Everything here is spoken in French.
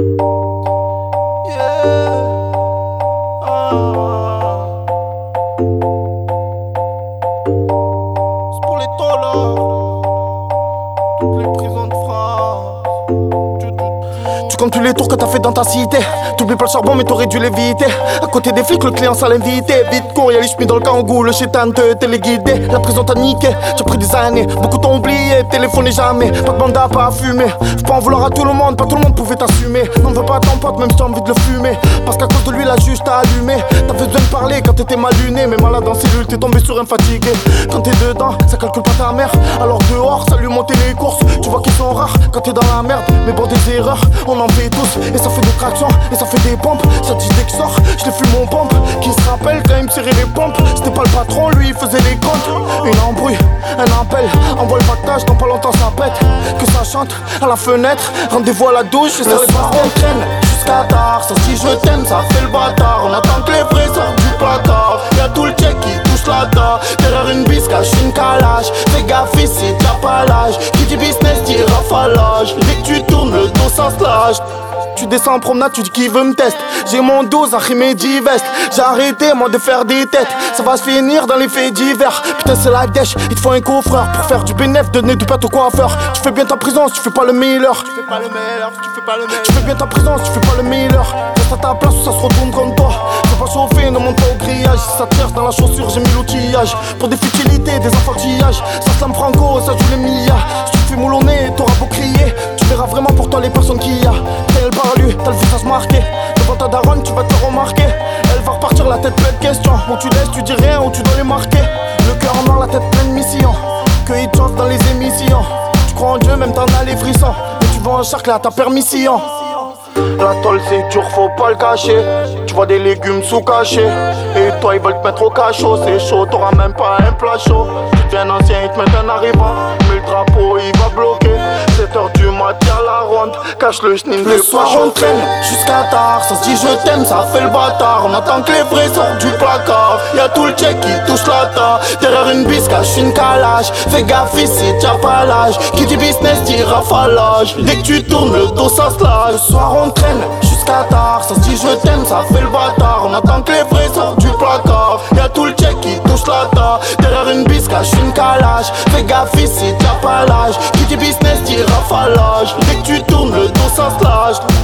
C'est pour les tôlards, toutes les prisons de France. Tu comptes plus les tours que t'as fait dans ta cité. T'oublies pas le charbon mais t'aurais dû l'éviter. À côté des flics le client ça l'invité. Vite cours y'a les chemins dans le kangou. Le chétan te téléguidé. La prison t'a niqué, tu as pris des années. Beaucoup t'ont oublié, téléphoné jamais. Pas de mandat, pas à fumer. Faut pas en vouloir à tout le monde, pas tout le monde pouvait t'assumer. N'en veux pas à ton pote même si t'as envie de le fumer. Parce qu'à cause de lui la juge t'a allumé. T'avais besoin de parler quand t'étais mal luné. Mais malade en cellule t'es tombé sur un fatigué. Quand t'es dedans ça calcule pas ta mère. Alors dehors ça lui montait les courses. Tu vois qu'ils sont rares quand t'es dans la merde. Mais bon des erreurs on en fait tous. Et ça fait des tractions et ça fait des pompes. Ça dit dès que sort, je l'ai fume mon pompe. Qui se rappelle quand il me serrait les pompes. C'était pas le patron, lui il faisait les comptes. Une embrouille, un appel, envoie le pactage, dans pas longtemps ça pète. Que ça chante à la fenêtre, rendez-vous à la douche et ça les soir on traîne jusqu'à tard. Ça si je t'aime, ça fait le bâtard. On attend que les vrais sortent du placard. Y'a tout le check qui touche la dent. Derrière une bise cache une calage. Fais gaffe ici, t'as pas l'âge. Qui dit business dit rafalage. Dès que tu tournes le dos ça se lâche. Tu descends en promenade, tu dis qui veut me tester. J'ai mon dos, Zahri divest. J'ai arrêté moi de faire des têtes. Ça va se finir dans les faits divers. Putain c'est la dèche, il te faut un coffreur. Pour faire du bénéf, donner du pâte au coiffeur. Tu fais bien ta prison si tu fais pas le meilleur. Tu fais pas le meilleur, tu fais pas le meilleur. Tu fais bien ta prison si tu fais pas le meilleur. Reste à ta place ou ça se retourne contre toi. Fais pas chauffer, ne monte pas au grillage. Si ça te cherche dans la chaussure, j'ai mis l'outillage. Pour des futilités, des enfantillages. Ça slame franco, ça joue les milliards. Si tu te fais moulonner, t'auras beau crier. Tu verras vraiment pour toi les personnes qu'il y a. Elle par lui, t'as le visage marqué. Devant ta daronne, tu vas te remarquer. Elle va repartir la tête pleine de questions. Ou tu laisses, tu dis rien, ou tu dois les marquer. Le cœur en noir, la tête pleine de missions. Que ils te chantent dans les émissions. Tu crois en Dieu, même t'en as les frissons. Mais tu vas en charcle à ta permission. La tôle c'est dur, faut pas le cacher. Tu vois des légumes sous cachés. Et toi ils veulent te mettre au cachot. C'est chaud, t'auras même pas un plat chaud. Tu deviens ancien, ils te mettent un arrivant. Mais le drapeau il va bloquer. 7h du mat, y'a la ronde. Cache le chenille, le soir on traîne jusqu'à tard. Ça se dit je t'aime, ça fait le bâtard. On attend que les vrais sortent du placard. Y'a tout le check qui touche la ta. Derrière une bise cache une calage. Fais gaffe ici, t'as pas l'âge. Qui dit business dit rafalage. Dès que tu tournes le dos ça se lâche. Le soir on traîne jusqu'à tard. Ça se dit je t'aime, ça fait le bâtard. On attend que les vrais sortent du placard. Y'a tout le check qui touche la ta. Derrière une bise cache une calage. Fais gaffe ici, t'as pas l'âge. Qui dit business dit rafalage. Dès que tu tournes le dos ça se lâche.